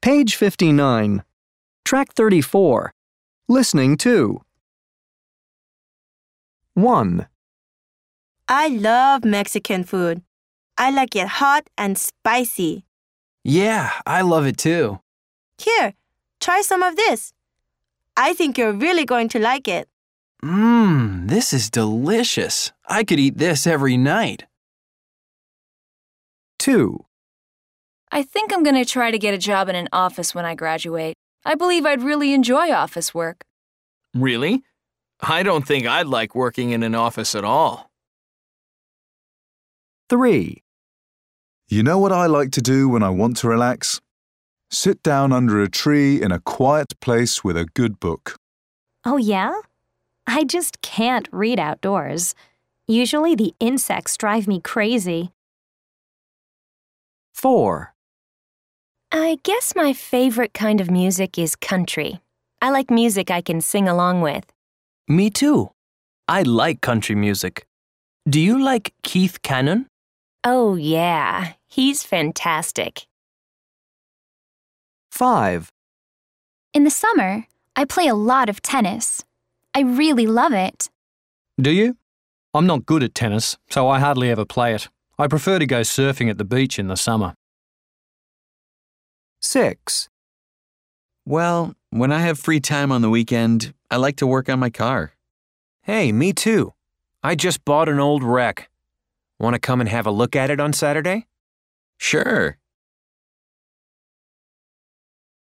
Page 59. Track 34. Listening to. 1. I love Mexican food. I like it hot and spicy. Yeah, I love it too. Here, try some of this. I think you're really going to like it. This is delicious. I could eat this every night. 2. I think I'm going to try to get a job in an office when I graduate. I believe I'd really enjoy office work. Really? I don't think I'd like working in an office at all. 3. You know what I like to do when I want to relax? Sit down under a tree in a quiet place with a good book. Oh, yeah? I just can't read outdoors. Usually the insects drive me crazy. 4. I guess my favorite kind of music is country. I like music I can sing along with. Me too. I like country music. Do you like Keith Cannon? Oh, yeah. He's fantastic. 5. In the summer, I play a lot of tennis. I really love it. Do you? I'm not good at tennis, so I hardly ever play it. I prefer to go surfing at the beach in the summer. 6. Well, when I have free time on the weekend, I like to work on my car. Hey, me too. I just bought an old wreck. Want to come and have a look at it on Saturday? Sure.